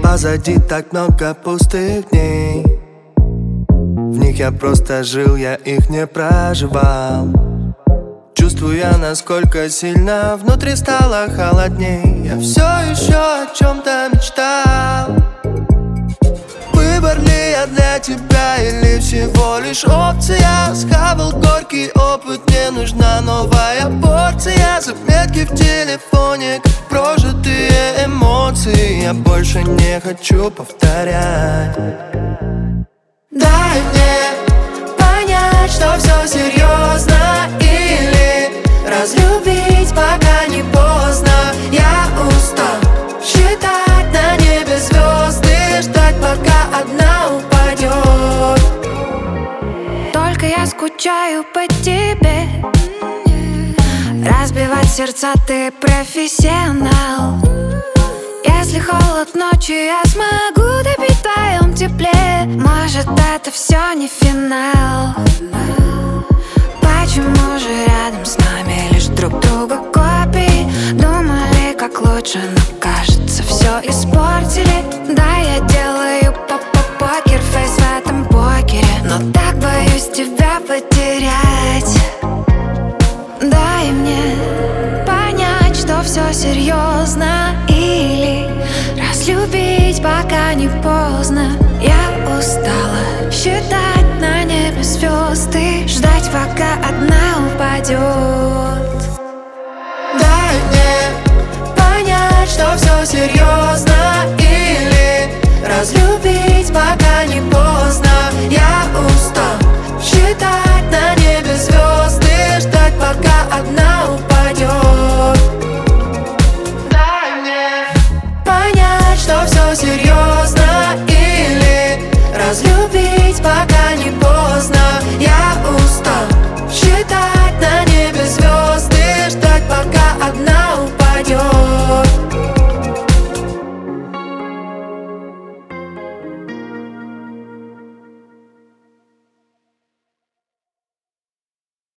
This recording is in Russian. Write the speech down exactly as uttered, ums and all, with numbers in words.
Позади так много пустых дней. В них я просто жил, я их не проживал. Чувствуя, насколько сильно внутри стало холодней. Я все еще о чем-то мечтал. Выбор ли я для тебя или всего лишь опция? Схавал горький опыт, мне нужна новая порция. Заметки в телефоне, как прожитые эмоции. Я больше не хочу повторять. Дай мне понять, что все серьезно, или разлюбить, пока не поздно. Я устал считать на небе звезды, ждать, пока одна упадет. Только я скучаю по тебе. Разбивать сердца ты профессионал. Если холод ночи, я смогу топить в твоем тепле. Может, это все не финал. Почему же рядом с нами лишь друг друга копии? Думали, как лучше, но кажется, все испортили. Да, я делаю по-по-покер-фейс в этом покере, но так боюсь тебя потерять. Дай мне понять, что все серьезно, или разлюбить, пока не поздно. Я устала считать на небе звезды, ждать, пока одна упадет. Дай мне понять, что все серьезно,